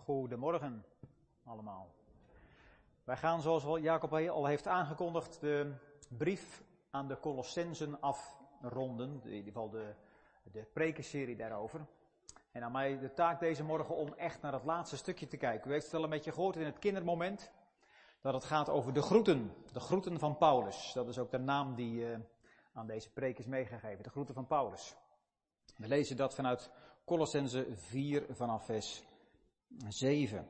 Goedemorgen allemaal. Wij gaan, zoals Jacob al heeft aangekondigd, de brief aan de Colossensen afronden. In ieder geval de prekenserie daarover. En aan mij de taak deze morgen om echt naar het laatste stukje te kijken. U heeft het wel een beetje gehoord in het kindermoment, dat het gaat over de groeten van Paulus. Dat is ook de naam die aan deze preek is meegegeven, de groeten van Paulus. We lezen dat vanuit Colossenzen 4 vanaf vers 7.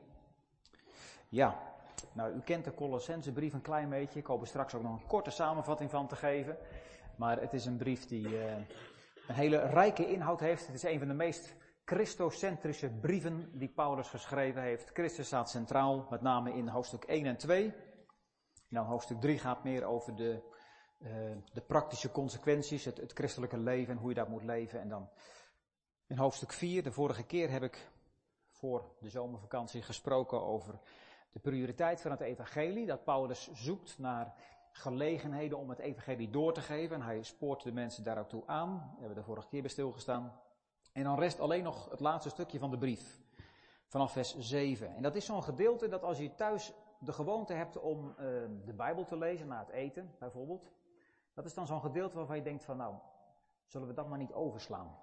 Ja, nou u kent de Colossenzenbrief een klein beetje. Ik hoop er straks ook nog een korte samenvatting van te geven. Maar het is een brief die een hele rijke inhoud heeft. Het is een van de meest christocentrische brieven die Paulus geschreven heeft. Christus staat centraal, met name in hoofdstuk 1 en 2. En dan hoofdstuk 3 gaat meer over de praktische consequenties, het christelijke leven en hoe je dat moet leven. En dan in hoofdstuk 4, de vorige keer heb ik voor de zomervakantie gesproken over de prioriteit van het evangelie. Dat Paulus zoekt naar gelegenheden om het evangelie door te geven. En hij spoort de mensen daar ook toe aan. We hebben de vorige keer bij stilgestaan. En dan rest alleen nog het laatste stukje van de brief. Vanaf vers 7. En dat is zo'n gedeelte dat als je thuis de gewoonte hebt om de Bijbel te lezen na het eten, bijvoorbeeld. Dat is dan zo'n gedeelte waarvan je denkt van nou, zullen we dat maar niet overslaan.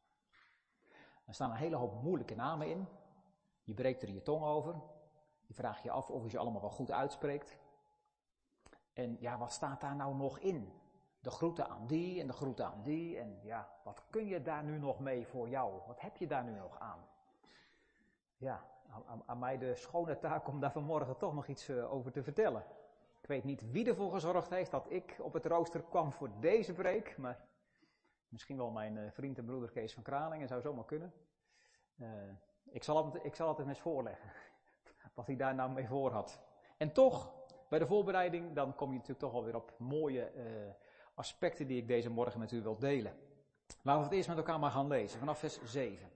Er staan een hele hoop moeilijke namen in. Je breekt er je tong over. Je vraagt je af of je ze allemaal wel goed uitspreekt. En ja, wat staat daar nou nog in? De groeten aan die en de groeten aan die. En ja, wat kun je daar nu nog mee voor jou? Wat heb je daar nu nog aan? Ja, aan mij de schone taak om daar vanmorgen toch nog iets over te vertellen. Ik weet niet wie ervoor gezorgd heeft dat ik op het rooster kwam voor deze preek. Maar misschien wel mijn vriend en broeder Kees van Kralingen, zou zomaar kunnen. Ik zal het eens voorleggen, wat hij daar nou mee voor had. En toch, bij de voorbereiding, dan kom je natuurlijk toch alweer op mooie aspecten die ik deze morgen met u wil delen. Laten we het eerst met elkaar maar gaan lezen, vanaf vers 7.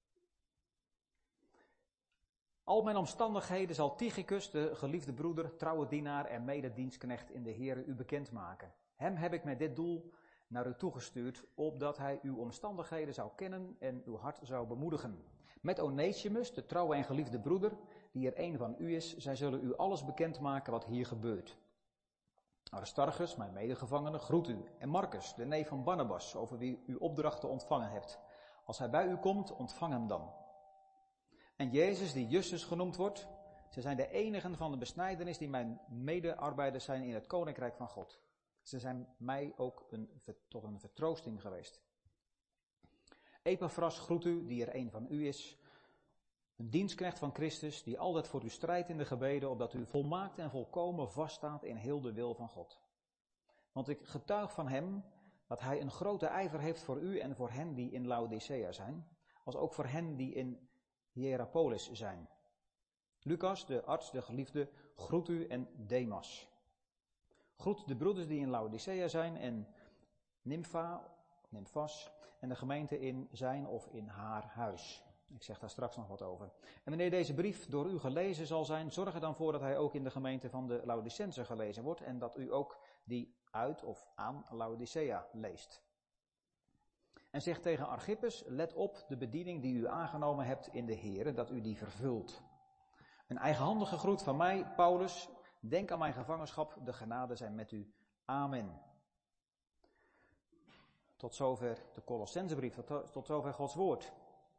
Al mijn omstandigheden zal Tychicus, de geliefde broeder, trouwe dienaar en mededienstknecht in de Here u bekendmaken. Hem heb ik met dit doel naar u toegestuurd, opdat hij uw omstandigheden zou kennen en uw hart zou bemoedigen. Met Onesimus, de trouwe en geliefde broeder, die er een van u is, zij zullen u alles bekendmaken wat hier gebeurt. Aristarchus, mijn medegevangene, groet u. En Marcus, de neef van Barnabas, over wie u opdrachten ontvangen hebt. Als hij bij u komt, ontvang hem dan. En Jezus, die Justus genoemd wordt, ze zijn de enigen van de besnijdenis die mijn medearbeiders zijn in het koninkrijk van God. Ze zijn mij ook tot een vertroosting geweest. Epaphras groet u, die er een van u is. Een dienstknecht van Christus, die altijd voor u strijdt in de gebeden, opdat u volmaakt en volkomen vaststaat in heel de wil van God. Want ik getuig van hem, dat hij een grote ijver heeft voor u en voor hen die in Laodicea zijn, als ook voor hen die in Hierapolis zijn. Lucas, de arts, de geliefde, groet u en Demas. Groet de broeders die in Laodicea zijn en Nymphas en de gemeente in zijn of in haar huis. Ik zeg daar straks nog wat over. En wanneer deze brief door u gelezen zal zijn, zorg er dan voor dat hij ook in de gemeente van de Laodicensen gelezen wordt en dat u ook die uit of aan Laodicea leest. En zeg tegen Archippus, let op de bediening die u aangenomen hebt in de Here, dat u die vervult. Een eigenhandige groet van mij, Paulus. Denk aan mijn gevangenschap, de genade zijn met u. Amen. Tot zover de Colossenzenbrief, tot zover Gods woord.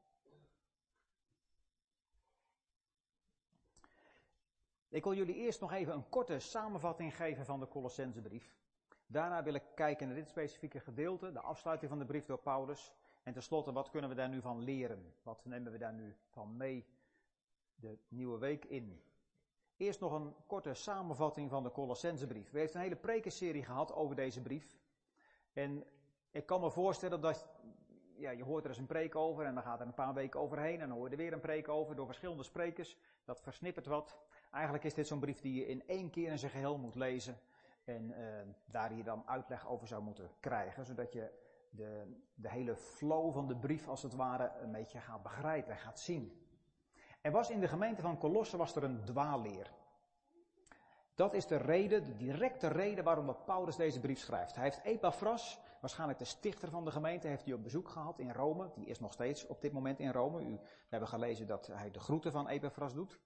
Ik wil jullie eerst nog even een korte samenvatting geven van de Colossenzenbrief. Daarna wil ik kijken naar dit specifieke gedeelte, de afsluiting van de brief door Paulus. En tenslotte, wat kunnen we daar nu van leren? Wat nemen we daar nu van mee de nieuwe week in? Eerst nog een korte samenvatting van de Colossenzenbrief. We hebben een hele prekenserie gehad over deze brief. En ik kan me voorstellen dat, ja, je hoort er eens een preek over en dan gaat er een paar weken overheen en dan hoor je er weer een preek over door verschillende sprekers. Dat versnippert wat. Eigenlijk is dit zo'n brief die je in één keer in zijn geheel moet lezen en daar je dan uitleg over zou moeten krijgen, zodat je de hele flow van de brief als het ware een beetje gaat begrijpen en gaat zien. Er was in de gemeente van Colosse was er een dwaalleer. Dat is de directe reden waarom Paulus deze brief schrijft. Hij heeft Epaphras waarschijnlijk de stichter van de gemeente, heeft hij op bezoek gehad in Rome. Die is nog steeds op dit moment in Rome. We hebben gelezen dat hij de groeten van Epaphras doet.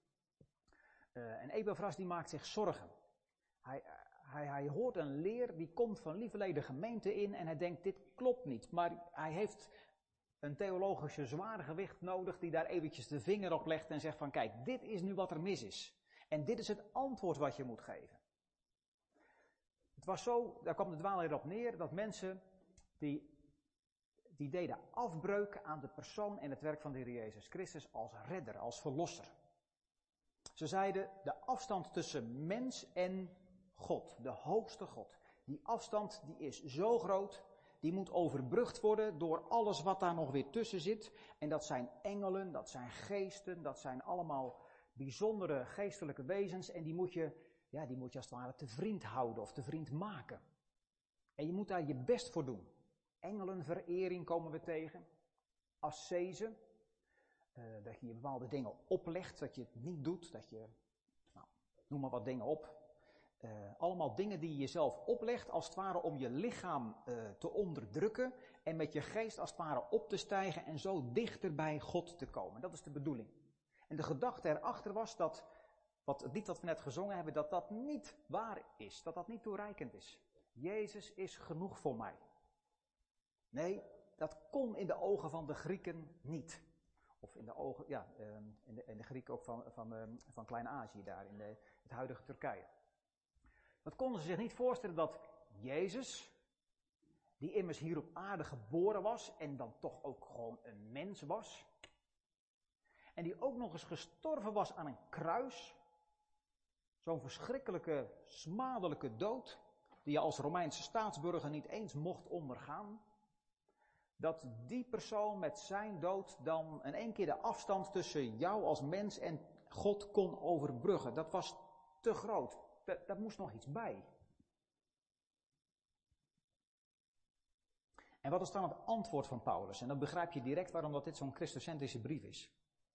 En Epaphras die maakt zich zorgen. Hij hoort een leer die komt van lieverlee de gemeente in en hij denkt, dit klopt niet. Maar hij heeft een theologische zwaargewicht nodig die daar eventjes de vinger op legt en zegt van, kijk, dit is nu wat er mis is. En dit is het antwoord wat je moet geven. Het was zo, daar kwam de dwaalleer op neer, dat mensen die deden afbreuk aan de persoon en het werk van de Heer Jezus Christus als redder, als verlosser. Ze zeiden, de afstand tussen mens en God, de hoogste God, die afstand die is zo groot, die moet overbrugd worden door alles wat daar nog weer tussen zit. En dat zijn engelen, dat zijn geesten, dat zijn allemaal bijzondere geestelijke wezens en die moet je als het ware te vriend houden of te vriend maken. En je moet daar je best voor doen. Engelenverering komen we tegen. Ascese. Dat je bepaalde dingen oplegt, dat je het niet doet. Dat je, noem maar wat dingen op. Allemaal dingen die je jezelf oplegt als het ware om je lichaam te onderdrukken. En met je geest als het ware op te stijgen en zo dichter bij God te komen. Dat is de bedoeling. En de gedachte erachter was dat het lied wat we net gezongen hebben, dat dat niet waar is. Dat dat niet toereikend is. Jezus is genoeg voor mij. Nee, dat kon in de ogen van de Grieken niet. Of in de ogen, in de Grieken ook van Klein-Azië daar, in het huidige Turkije. Dat konden ze zich niet voorstellen dat Jezus, die immers hier op aarde geboren was en dan toch ook gewoon een mens was. En die ook nog eens gestorven was aan een kruis. Zo'n verschrikkelijke, smadelijke dood, die je als Romeinse staatsburger niet eens mocht ondergaan. Dat die persoon met zijn dood dan in één keer de afstand tussen jou als mens en God kon overbruggen. Dat was te groot. Daar moest nog iets bij. En wat is dan het antwoord van Paulus? En dan begrijp je direct waarom dat dit zo'n christocentrische brief is.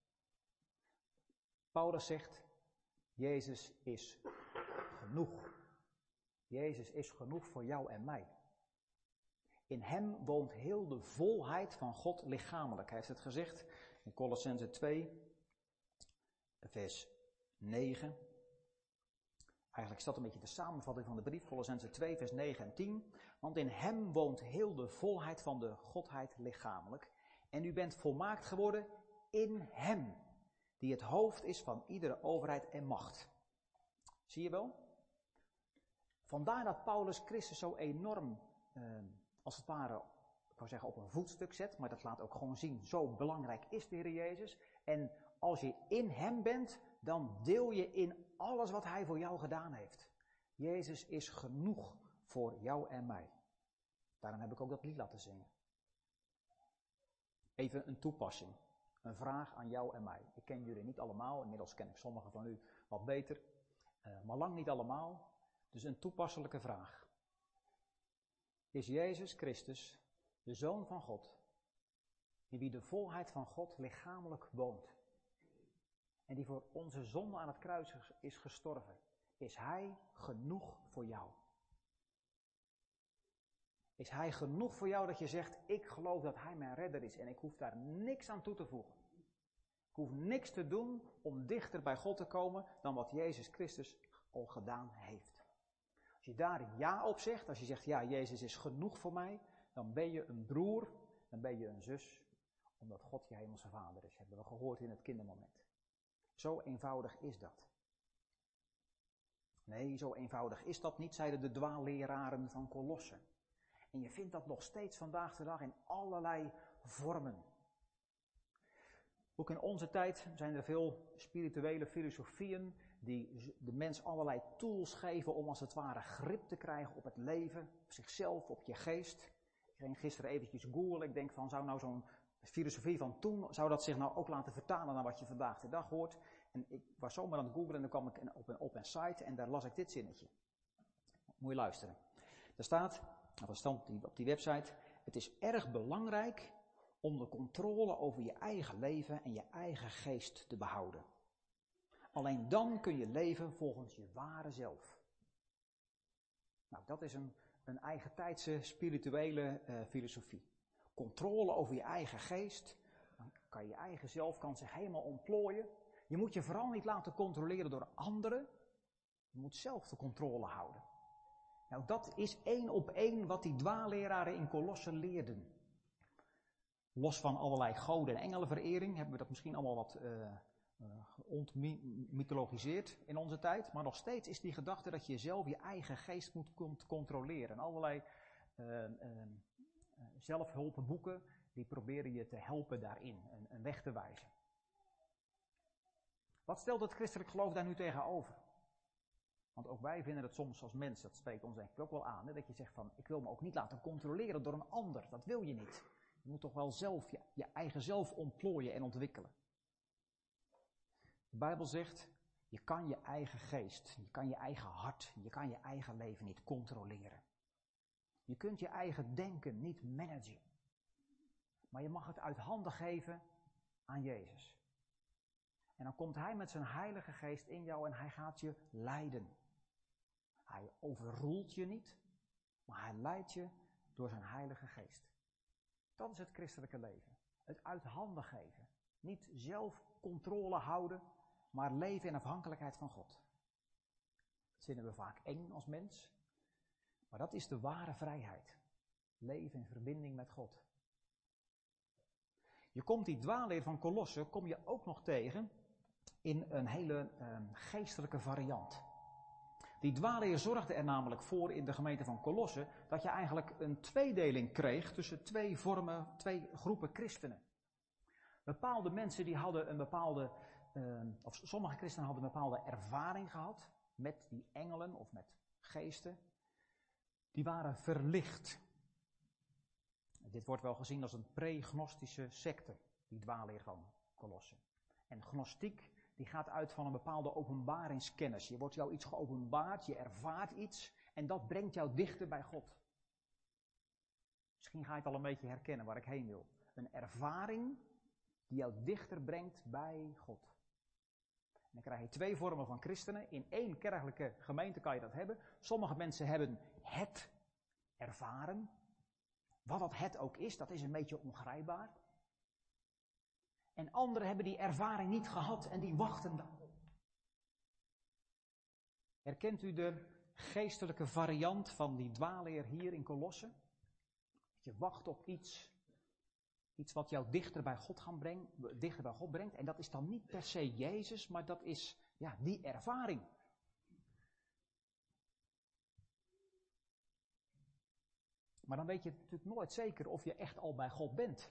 Paulus zegt, Jezus is genoeg. Jezus is genoeg voor jou en mij. In hem woont heel de volheid van God lichamelijk. Hij heeft het gezegd in Kolossenzen 2, vers 9. Eigenlijk is dat een beetje de samenvatting van de brief, Kolossenzen 2, vers 9 en 10. Want in hem woont heel de volheid van de Godheid lichamelijk. En u bent volmaakt geworden in hem, die het hoofd is van iedere overheid en macht. Zie je wel? Vandaar dat Paulus Christus zo enorm, als het ware, ik wou zeggen op een voetstuk zet, maar dat laat ook gewoon zien, zo belangrijk is de Heer Jezus. En als je in hem bent, dan deel je in alles wat hij voor jou gedaan heeft. Jezus is genoeg voor jou en mij. Daarom heb ik ook dat lied laten zingen. Even een toepassing. Een vraag aan jou en mij. Ik ken jullie niet allemaal, inmiddels ken ik sommigen van u wat beter, maar lang niet allemaal. Dus een toepasselijke vraag. Is Jezus Christus de Zoon van God, in wie de volheid van God lichamelijk woont, en die voor onze zonde aan het kruis is gestorven, is Hij genoeg voor jou? Is Hij genoeg voor jou dat je zegt, ik geloof dat Hij mijn redder is en ik hoef daar niks aan toe te voegen. Ik hoef niks te doen om dichter bij God te komen dan wat Jezus Christus al gedaan heeft. Als je daar ja op zegt, als je zegt, ja, Jezus is genoeg voor mij, dan ben je een broer, dan ben je een zus, omdat God je hemelse vader is. Hebben we gehoord in het kindermoment. Zo eenvoudig is dat. Nee, zo eenvoudig is dat niet, zeiden de dwaalleraren van Kolossen. En je vindt dat nog steeds vandaag de dag in allerlei vormen. Ook in onze tijd zijn er veel spirituele filosofieën die de mens allerlei tools geven om als het ware grip te krijgen op het leven, op zichzelf, op je geest. Ik ging gisteren eventjes googlen, ik denk van, zou nou zo'n filosofie van toen, zou dat zich nou ook laten vertalen naar wat je vandaag de dag hoort? En ik was zomaar aan het googlen en dan kwam ik op een site en daar las ik dit zinnetje. Moet je luisteren. Er staat, op die website, het is erg belangrijk om de controle over je eigen leven en je eigen geest te behouden. Alleen dan kun je leven volgens je ware zelf. Nou, dat is een een eigen tijdse spirituele filosofie. Controle over je eigen geest. Dan kan je eigen zelf kan zich helemaal ontplooien. Je moet je vooral niet laten controleren door anderen. Je moet zelf de controle houden. Nou, dat is 1 op 1 wat die dwaalleraren in Kolossen leerden. Los van allerlei goden- en engelenverering hebben we dat misschien allemaal wat ontmythologiseerd in onze tijd. Maar nog steeds is die gedachte dat je zelf je eigen geest moet controleren. En allerlei zelfhulpboeken die proberen je te helpen daarin, een weg te wijzen. Wat stelt het christelijk geloof daar nu tegenover? Want ook wij vinden het soms als mens, dat spreekt ons denk ik ook wel aan, hè, dat je zegt van, ik wil me ook niet laten controleren door een ander. Dat wil je niet. Je moet toch wel zelf je eigen zelf ontplooien en ontwikkelen. De Bijbel zegt, je kan je eigen geest, je kan je eigen hart, je kan je eigen leven niet controleren. Je kunt je eigen denken niet managen. Maar je mag het uit handen geven aan Jezus. En dan komt Hij met zijn Heilige Geest in jou en Hij gaat je leiden. Hij overroelt je niet, maar Hij leidt je door zijn Heilige Geest. Dat is het christelijke leven. Het uit handen geven. Niet zelf controle houden, maar leven in afhankelijkheid van God. Dat vinden we vaak eng als mens, maar dat is de ware vrijheid. Leven in verbinding met God. Je komt die dwaalleer van Kolossen kom je ook nog tegen in een hele geestelijke variant. Die dwaalleer zorgde er namelijk voor in de gemeente van Kolossen dat je eigenlijk een tweedeling kreeg tussen twee groepen christenen. Bepaalde mensen die hadden een bepaalde, of sommige christenen hadden een bepaalde ervaring gehad met die engelen of met geesten. Die waren verlicht. Dit wordt wel gezien als een pre-gnostische secte, die dwaalleer van Kolossen. En gnostiek, die gaat uit van een bepaalde openbaringskennis. Je wordt jou iets geopenbaard, je ervaart iets en dat brengt jou dichter bij God. Misschien ga je het al een beetje herkennen waar ik heen wil. Een ervaring die jou dichter brengt bij God. En dan krijg je 2 vormen van christenen. In 1 kerkelijke gemeente kan je dat hebben. Sommige mensen hebben het ervaren. Wat dat het ook is, dat is een beetje ongrijpbaar. En anderen hebben die ervaring niet gehad en die wachten daarop. Herkent u de geestelijke variant van die dwaalleer hier in Kolossen? Je wacht op iets wat jou dichter bij God brengt. En dat is dan niet per se Jezus, maar dat is die ervaring. Maar dan weet je natuurlijk nooit zeker of je echt al bij God bent.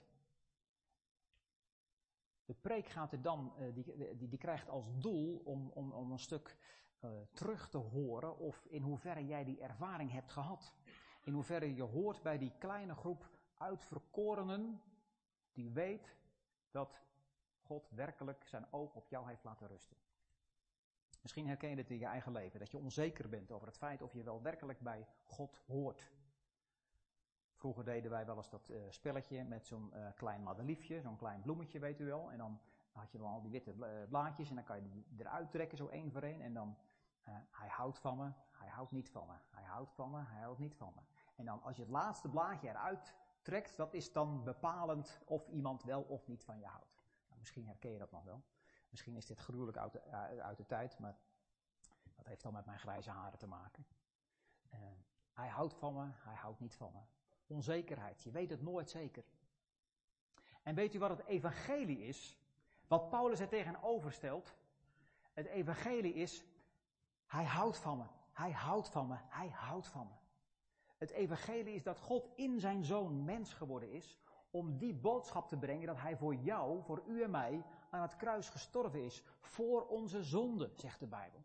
De preek gaat er dan, die krijgt als doel om een stuk terug te horen of in hoeverre jij die ervaring hebt gehad. In hoeverre je hoort bij die kleine groep uitverkorenen die weet dat God werkelijk zijn oog op jou heeft laten rusten. Misschien herken je dit in je eigen leven, dat je onzeker bent over het feit of je wel werkelijk bij God hoort. Vroeger deden wij wel eens dat spelletje met zo'n klein madeliefje, zo'n klein bloemetje, weet u wel. En dan had je dan al die witte blaadjes en dan kan je die eruit trekken, zo 1 voor 1. En dan, hij houdt van me, hij houdt niet van me, hij houdt van me, hij houdt niet van me. En dan als je het laatste blaadje eruit trekt, dat is dan bepalend of iemand wel of niet van je houdt. Nou, misschien herken je dat nog wel. Misschien is dit gruwelijk uit de tijd, maar dat heeft dan met mijn grijze haren te maken. Hij houdt van me, hij houdt niet van me. Onzekerheid, je weet het nooit zeker. En weet u wat het evangelie is? Wat Paulus er tegenover stelt? Het evangelie is, hij houdt van me, hij houdt van me, hij houdt van me. Het evangelie is dat God in zijn zoon mens geworden is, om die boodschap te brengen dat hij voor jou, voor u en mij, aan het kruis gestorven is, voor onze zonde, zegt de Bijbel.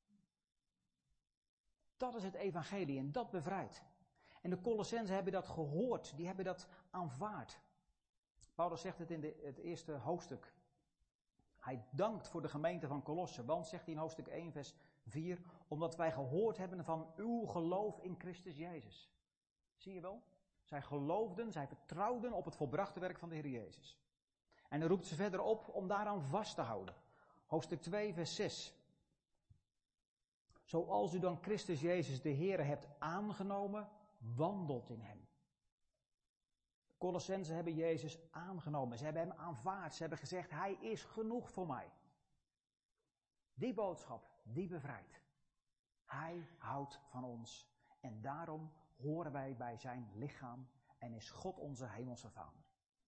Dat is het evangelie en dat bevrijdt. En de Colossenzen hebben dat gehoord, die hebben dat aanvaard. Paulus zegt het in het eerste hoofdstuk. Hij dankt voor de gemeente van Kolossen, want, zegt hij in hoofdstuk 1 vers 4, omdat wij gehoord hebben van uw geloof in Christus Jezus. Zie je wel? Zij geloofden, zij vertrouwden op het volbrachte werk van de Heer Jezus. En hij roept ze verder op om daaraan vast te houden. Hoofdstuk 2 vers 6. Zoals u dan Christus Jezus de Heer hebt aangenomen, wandelt in hem. De Colossenzen hebben Jezus aangenomen. Ze hebben hem aanvaard. Ze hebben gezegd, hij is genoeg voor mij. Die boodschap, die bevrijdt. Hij houdt van ons. En daarom horen wij bij zijn lichaam en is God onze hemelse Vader.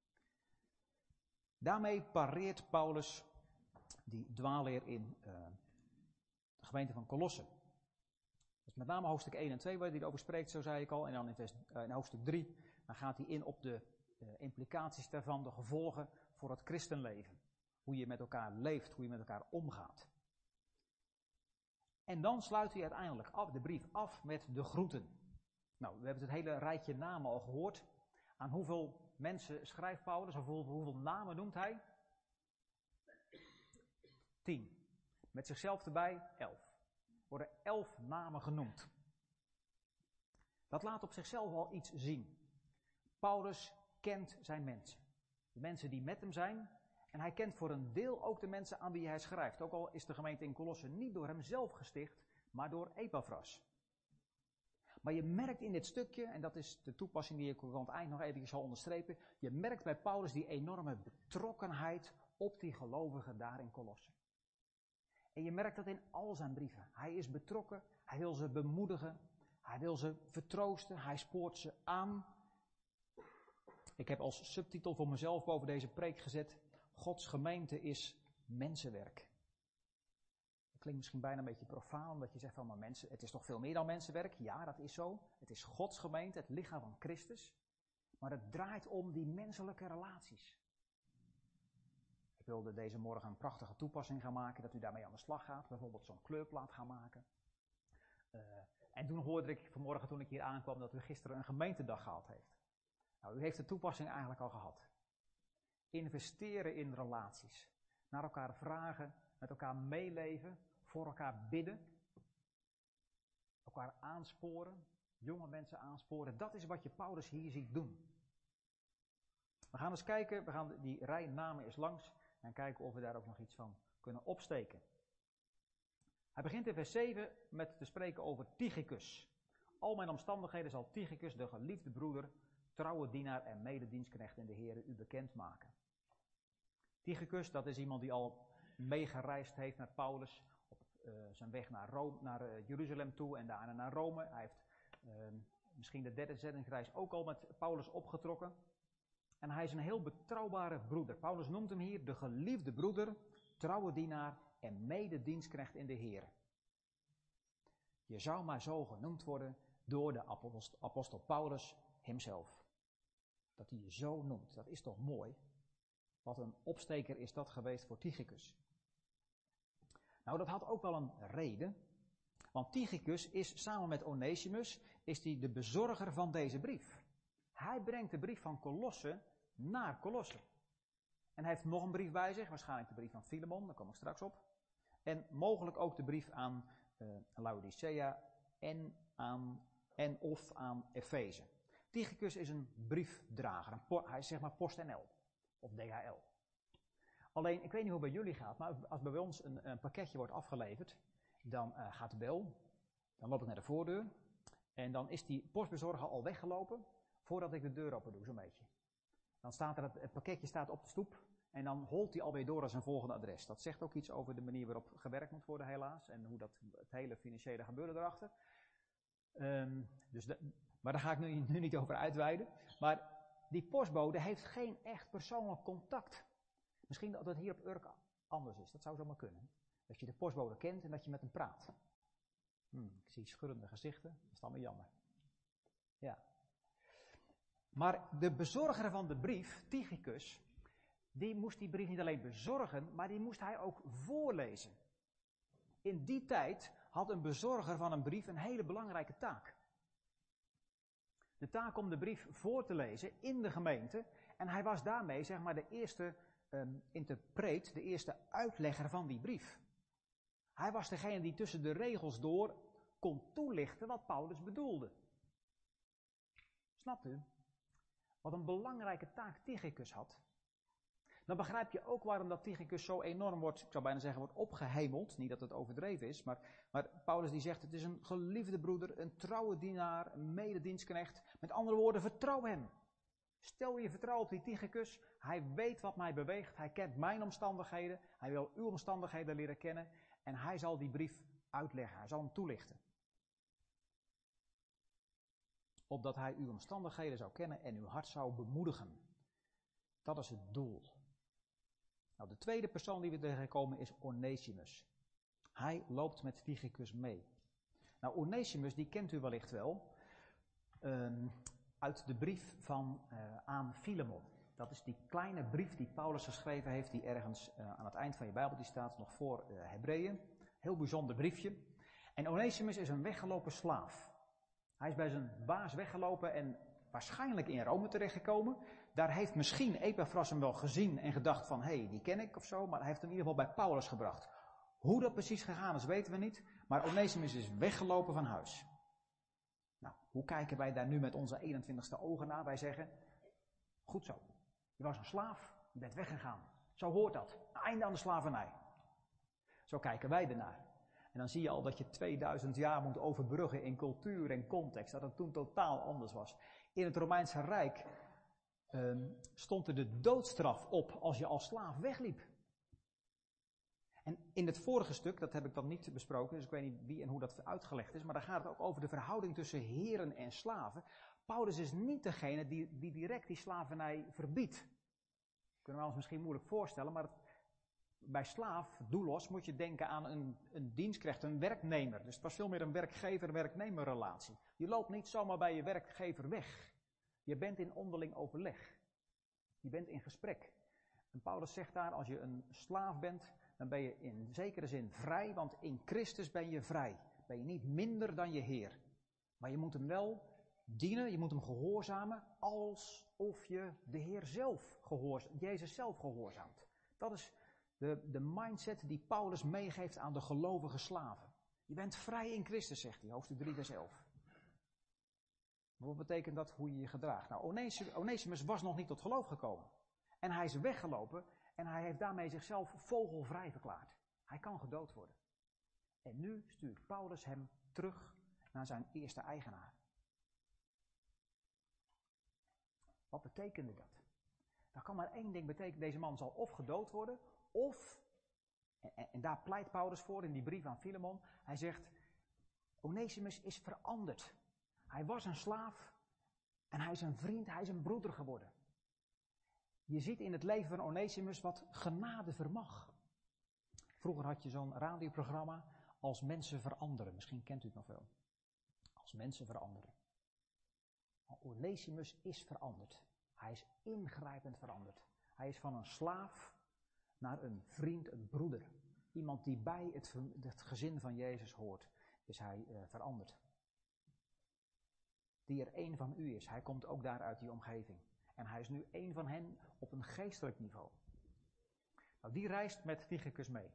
Daarmee pareert Paulus die dwaalleer in de gemeente van Colosse. Dus met name hoofdstuk 1 en 2 waar hij over spreekt, zo zei ik al. En dan in hoofdstuk 3, dan gaat hij in op de implicaties daarvan, de gevolgen voor het christenleven. Hoe je met elkaar leeft, hoe je met elkaar omgaat. En dan sluit hij uiteindelijk de brief af met de groeten. Nou, we hebben het hele rijtje namen al gehoord. Aan hoeveel mensen schrijft Paulus, of hoeveel namen noemt hij? 10. Met zichzelf erbij 11. Er worden 11 namen genoemd. Dat laat op zichzelf al iets zien. Paulus kent zijn mensen. De mensen die met hem zijn. En hij kent voor een deel ook de mensen aan wie hij schrijft. Ook al is de gemeente in Colosse niet door hem zelf gesticht, maar door Epaphras. Maar je merkt in dit stukje, en dat is de toepassing die ik aan het eind nog even zal onderstrepen. Je merkt bij Paulus die enorme betrokkenheid op die gelovigen daar in Colosse. En je merkt dat in al zijn brieven. Hij is betrokken, hij wil ze bemoedigen, hij wil ze vertroosten, hij spoort ze aan. Ik heb als subtitel voor mezelf boven deze preek gezet: Gods gemeente is mensenwerk. Dat klinkt misschien bijna een beetje profaan, omdat je zegt van, maar mensen, het is toch veel meer dan mensenwerk? Ja, dat is zo. Het is Gods gemeente, het lichaam van Christus. Maar het draait om die menselijke relaties. Ik wilde deze morgen een prachtige toepassing gaan maken, dat u daarmee aan de slag gaat. Bijvoorbeeld zo'n kleurplaat gaan maken. En toen hoorde ik vanmorgen, toen ik hier aankwam, dat u gisteren een gemeentedag gehad heeft. Nou, u heeft de toepassing eigenlijk al gehad. Investeren in relaties. Naar elkaar vragen, met elkaar meeleven, voor elkaar bidden. Elkaar aansporen, jonge mensen aansporen. Dat is wat je Paulus hier ziet doen. We gaan eens kijken, die rij namen is langs en kijken of we daar ook nog iets van kunnen opsteken. Hij begint in vers 7 met te spreken over Tychicus. Al mijn omstandigheden zal Tychicus, de geliefde broeder, trouwe dienaar en mededienstknecht in de Here u bekendmaken. Tychicus, dat is iemand die al meegereisd heeft met Paulus op zijn weg naar Jeruzalem toe en daarna naar Rome. Hij heeft misschien de derde zendingsreis ook al met Paulus opgetrokken. En hij is een heel betrouwbare broeder. Paulus noemt hem hier de geliefde broeder, trouwe dienaar en mededienstknecht in de Here. Je zou maar zo genoemd worden door de apostel Paulus hemzelf. Dat hij je zo noemt, dat is toch mooi? Wat een opsteker is dat geweest voor Tychicus. Nou, dat had ook wel een reden. Want Tychicus is samen met Onesimus de bezorger van deze brief. Hij brengt de brief van Colosse naar Colosse. En hij heeft nog een brief bij zich, waarschijnlijk de brief van Filemon, daar kom ik straks op. En mogelijk ook de brief aan Laodicea of aan Efeze. Tychicus is een briefdrager, hij is zeg maar PostNL of DHL. Alleen, ik weet niet hoe het bij jullie gaat, maar als bij ons een pakketje wordt afgeleverd, dan gaat de bel, dan loop ik naar de voordeur en dan is die postbezorger al weggelopen voordat ik de deur open doe, zo'n beetje. Dan staat er, het pakketje staat op de stoep en dan holt hij alweer door naar zijn volgende adres. Dat zegt ook iets over de manier waarop gewerkt moet worden helaas en hoe dat het hele financiële gebeuren erachter. Maar daar ga ik nu niet over uitweiden. Maar die postbode heeft geen echt persoonlijk contact. Misschien dat het hier op Urk anders is, dat zou zomaar kunnen. Dat je de postbode kent en dat je met hem praat. Ik zie schuddende gezichten, dat is allemaal jammer. Ja. Maar de bezorger van de brief, Tychicus, die moest die brief niet alleen bezorgen, maar die moest hij ook voorlezen. In die tijd had een bezorger van een brief een hele belangrijke taak. De taak om de brief voor te lezen in de gemeente. En hij was daarmee zeg maar de eerste interpreet, de eerste uitlegger van die brief. Hij was degene die tussen de regels door kon toelichten wat Paulus bedoelde. Snapt u? Wat een belangrijke taak Tychicus had. Dan begrijp je ook waarom dat Tychicus zo enorm wordt, ik zou bijna zeggen, wordt opgehemeld. Niet dat het overdreven is, maar Paulus die zegt, het is een geliefde broeder, een trouwe dienaar, een mededienstknecht. Met andere woorden, vertrouw hem. Stel je vertrouwen op die Tychicus. Hij weet wat mij beweegt. Hij kent mijn omstandigheden. Hij wil uw omstandigheden leren kennen. En hij zal die brief uitleggen. Hij zal hem toelichten. Opdat hij uw omstandigheden zou kennen en uw hart zou bemoedigen. Dat is het doel. Nou, de tweede persoon die we tegenkomen is Onesimus. Hij loopt met Tychicus mee. Nou, Onesimus, die kent u wellicht wel. Uit de brief aan Filemon. Dat is die kleine brief die Paulus geschreven heeft, die ergens aan het eind van je Bijbel, die staat nog voor Hebreeën. Heel bijzonder briefje. En Onesimus is een weggelopen slaaf. Hij is bij zijn baas weggelopen en waarschijnlijk in Rome terechtgekomen. Daar heeft misschien Epaphras hem wel gezien en gedacht van, hé, die ken ik of zo, maar hij heeft hem in ieder geval bij Paulus gebracht. Hoe dat precies gegaan is, weten we niet, maar Onesimus is weggelopen van huis. Nou, hoe kijken wij daar nu met onze 21ste ogen naar? Wij zeggen, goed zo, je was een slaaf, je bent weggegaan. Zo hoort dat, einde aan de slavernij. Zo kijken wij ernaar. En dan zie je al dat je 2000 jaar moet overbruggen in cultuur en context, dat het toen totaal anders was. In het Romeinse Rijk stond er de doodstraf op als je als slaaf wegliep. En in het vorige stuk, dat heb ik dan niet besproken, dus ik weet niet wie en hoe dat uitgelegd is, maar daar gaat het ook over de verhouding tussen heren en slaven. Paulus is niet degene die direct die slavernij verbiedt. Kunnen we ons misschien moeilijk voorstellen, maar bij slaaf, doulos, moet je denken aan een dienstknecht, een werknemer. Dus het was veel meer een werkgever-werknemer relatie. Je loopt niet zomaar bij je werkgever weg. Je bent in onderling overleg. Je bent in gesprek. En Paulus zegt daar, als je een slaaf bent, dan ben je in zekere zin vrij, want in Christus ben je vrij. Ben je niet minder dan je Heer. Maar je moet hem wel dienen, je moet hem gehoorzamen, alsof je de Heer zelf Jezus zelf gehoorzaamt. Dat is de mindset die Paulus meegeeft aan de gelovige slaven. Je bent vrij in Christus, zegt hij, hoofdstuk 3 vers 11. Wat betekent dat, hoe je je gedraagt? Nou, Onesimus was nog niet tot geloof gekomen. En hij is weggelopen en hij heeft daarmee zichzelf vogelvrij verklaard. Hij kan gedood worden. En nu stuurt Paulus hem terug naar zijn eerste eigenaar. Wat betekende dat? Dat kan maar één ding betekenen. Deze man zal of gedood worden, of, en daar pleit Paulus voor in die brief aan Filemon, hij zegt, Onesimus is veranderd. Hij was een slaaf en hij is een vriend, hij is een broeder geworden. Je ziet in het leven van Onesimus wat genade vermag. Vroeger had je zo'n radioprogramma, Als mensen veranderen. Misschien kent u het nog wel. Als mensen veranderen. Onesimus is veranderd. Hij is ingrijpend veranderd. Hij is van een slaaf naar een vriend, een broeder. Iemand die bij het gezin van Jezus hoort, is hij veranderd. Die er één van u is. Hij komt ook daar uit die omgeving. En hij is nu één van hen op een geestelijk niveau. Nou, die reist met Tychicus mee.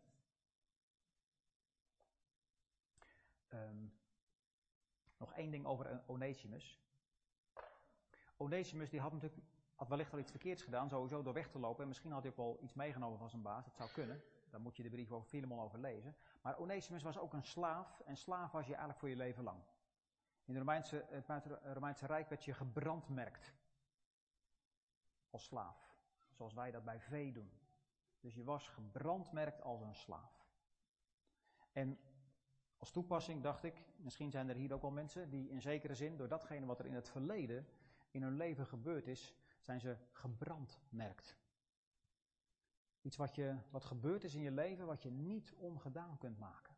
Nog één ding over Onesimus. Onesimus die had wellicht wel iets verkeerds gedaan, sowieso door weg te lopen. En misschien had hij ook wel iets meegenomen van zijn baas, dat zou kunnen. Daar moet je de brief over Filemon over lezen. Maar Onesimus was ook een slaaf. En slaaf was je eigenlijk voor je leven lang. In het Romeinse Rijk werd je gebrandmerkt. Als slaaf. Zoals wij dat bij vee doen. Dus je was gebrandmerkt als een slaaf. En als toepassing dacht ik, misschien zijn er hier ook wel mensen die in zekere zin, door datgene wat er in het verleden in hun leven gebeurd is, zijn ze gebrandmerkt. Iets wat gebeurd is in je leven, wat je niet ongedaan kunt maken.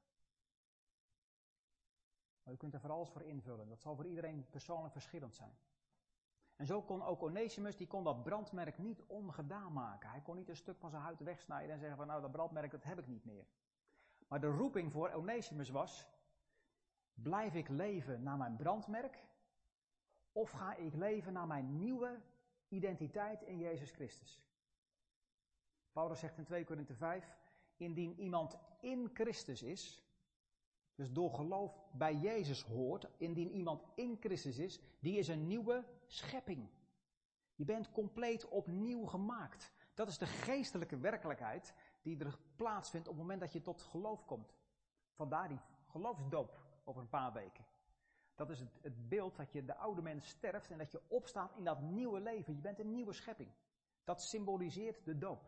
Maar u kunt er voor alles voor invullen. Dat zal voor iedereen persoonlijk verschillend zijn. En zo kon ook Onesimus, die kon dat brandmerk niet ongedaan maken. Hij kon niet een stuk van zijn huid wegsnijden en zeggen van nou, dat brandmerk, dat heb ik niet meer. Maar de roeping voor Onesimus was, blijf ik leven naar mijn brandmerk, of ga ik leven naar mijn nieuwe identiteit in Jezus Christus? Paulus zegt in 2 Korinthe 5, indien iemand in Christus is, dus door geloof bij Jezus hoort, indien iemand in Christus is, die is een nieuwe schepping. Je bent compleet opnieuw gemaakt. Dat is de geestelijke werkelijkheid die er plaatsvindt op het moment dat je tot geloof komt. Vandaar die geloofsdoop over een paar weken. Dat is het beeld dat je de oude mens sterft en dat je opstaat in dat nieuwe leven. Je bent een nieuwe schepping. Dat symboliseert de doop.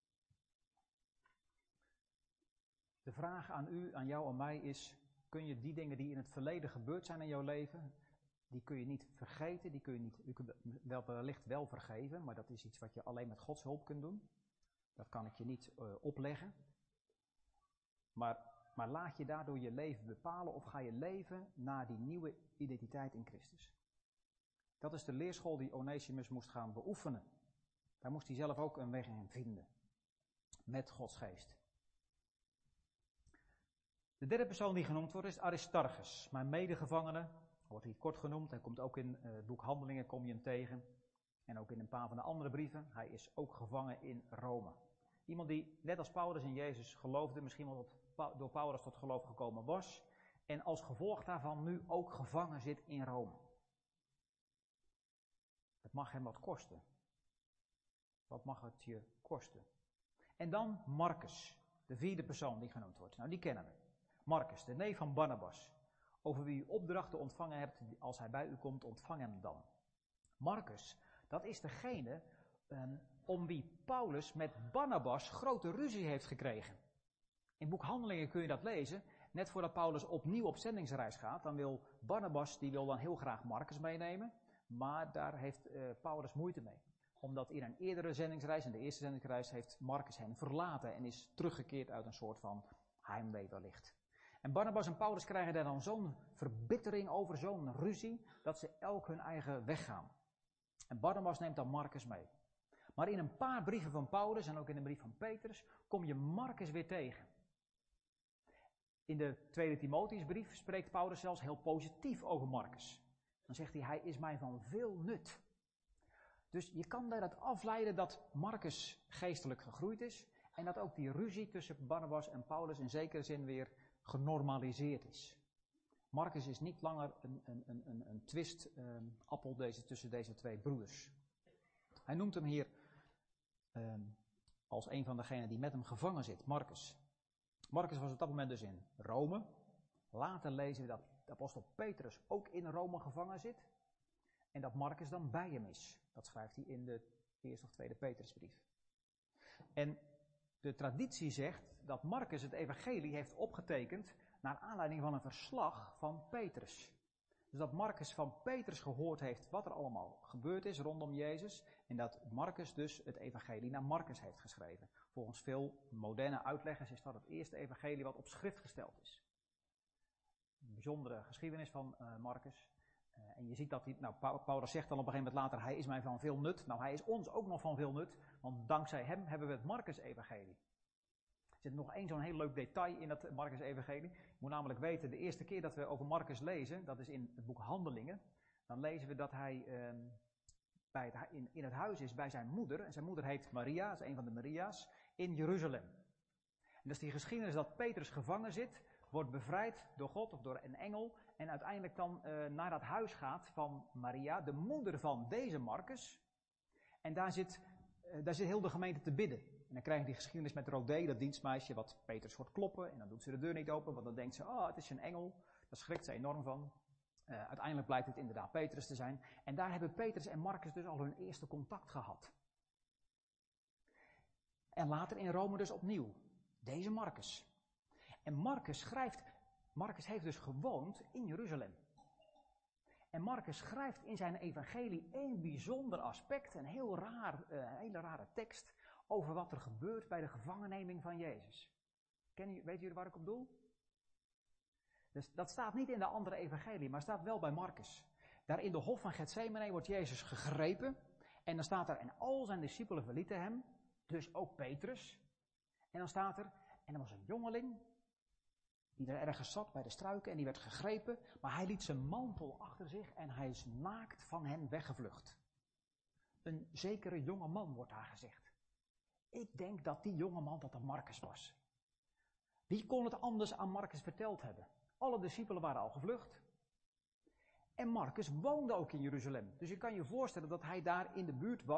De vraag aan u, aan jou en mij is, kun je die dingen die in het verleden gebeurd zijn in jouw leven, die kun je niet vergeten, u kunt wellicht wel vergeven, maar dat is iets wat je alleen met Gods hulp kunt doen. Dat kan ik je niet opleggen. Maar laat je daardoor je leven bepalen of ga je leven naar die nieuwe identiteit in Christus. Dat is de leerschool die Onesimus moest gaan beoefenen. Daar moest hij zelf ook een weg in vinden. Met Gods geest. De derde persoon die genoemd wordt is Aristarchus, mijn medegevangene. Wordt hij kort genoemd. Hij komt ook in het boek Handelingen, kom je hem tegen. En ook in een paar van de andere brieven. Hij is ook gevangen in Rome. Iemand die, net als Paulus in Jezus geloofde, misschien wel door Paulus tot geloof gekomen was. En als gevolg daarvan nu ook gevangen zit in Rome. Het mag hem wat kosten. Wat mag het je kosten? En dan Marcus, de vierde persoon die genoemd wordt. Nou, die kennen we. Marcus, de neef van Barnabas. Over wie u opdrachten ontvangen hebt, als hij bij u komt, ontvang hem dan. Marcus, dat is degene om wie Paulus met Barnabas grote ruzie heeft gekregen. In het boek Handelingen kun je dat lezen. Net voordat Paulus opnieuw op zendingsreis gaat, dan wil Barnabas, die wil dan heel graag Marcus meenemen. Maar daar heeft Paulus moeite mee. Omdat in een eerdere zendingsreis, in de eerste zendingsreis, heeft Marcus hen verlaten en is teruggekeerd uit een soort van heimwee wellicht. En Barnabas en Paulus krijgen daar dan zo'n verbittering over, zo'n ruzie, dat ze elk hun eigen weg gaan. En Barnabas neemt dan Marcus mee. Maar in een paar brieven van Paulus en ook in een brief van Petrus kom je Marcus weer tegen. In de tweede Timotheusbrief spreekt Paulus zelfs heel positief over Marcus. Dan zegt hij is mij van veel nut. Dus je kan daaruit afleiden dat Marcus geestelijk gegroeid is en dat ook die ruzie tussen Barnabas en Paulus in zekere zin weer genormaliseerd is. Marcus is niet langer een twistappel tussen deze twee broeders. Hij noemt hem hier als een van degenen die met hem gevangen zit, Marcus. Marcus was op dat moment dus in Rome. Later lezen we dat de apostel Petrus ook in Rome gevangen zit. En dat Marcus dan bij hem is. Dat schrijft hij in de eerste of tweede Petrusbrief. En de traditie zegt dat Marcus het evangelie heeft opgetekend naar aanleiding van een verslag van Petrus. Dus dat Marcus van Petrus gehoord heeft wat er allemaal gebeurd is rondom Jezus. En dat Marcus dus het evangelie naar Marcus heeft geschreven. Volgens veel moderne uitleggers is dat het eerste evangelie wat op schrift gesteld is. Een bijzondere geschiedenis van Marcus. En je ziet dat Paulus zegt dan op een gegeven moment later, hij is mij van veel nut. Nou, hij is ons ook nog van veel nut, want dankzij hem hebben we het Marcus-evangelie. Er zit nog één zo'n heel leuk detail in dat Marcus-evangelie. Je moet namelijk weten, de eerste keer dat we over Marcus lezen, dat is in het boek Handelingen. Dan lezen we dat hij in het huis is bij zijn moeder. En zijn moeder heet Maria, dat is een van de Maria's, in Jeruzalem. En dat is die geschiedenis dat Petrus gevangen zit, wordt bevrijd door God of door een engel. En uiteindelijk dan naar dat huis gaat van Maria, de moeder van deze Marcus. En daar zit heel de gemeente te bidden. En dan krijg je die geschiedenis met Rodé, dat dienstmeisje, wat Petrus hoort kloppen. En dan doet ze de deur niet open, want dan denkt ze, het is een engel. Daar schrikt ze enorm van. Uiteindelijk blijkt het inderdaad Petrus te zijn. En daar hebben Petrus en Marcus dus al hun eerste contact gehad. En later in Rome dus opnieuw. Deze Marcus. En Marcus heeft dus gewoond in Jeruzalem. En Marcus schrijft in zijn evangelie één bijzonder aspect, een hele rare tekst, over wat er gebeurt bij de gevangenneming van Jezus. Weten jullie waar ik op doel? Dus dat staat niet in de andere evangelie, maar staat wel bij Marcus. Daar in de hof van Getsemane wordt Jezus gegrepen. En dan staat er, en al zijn discipelen verlieten hem, dus ook Petrus. En dan staat er, en er was een jongeling, die er ergens zat bij de struiken en die werd gegrepen, maar hij liet zijn mantel achter zich en hij is naakt van hen weggevlucht. Een zekere jonge man wordt daar gezegd. Ik denk dat die jonge man dat Marcus was. Wie kon het anders aan Marcus verteld hebben? Alle discipelen waren al gevlucht. En Marcus woonde ook in Jeruzalem. Dus je kan je voorstellen dat hij daar in de buurt was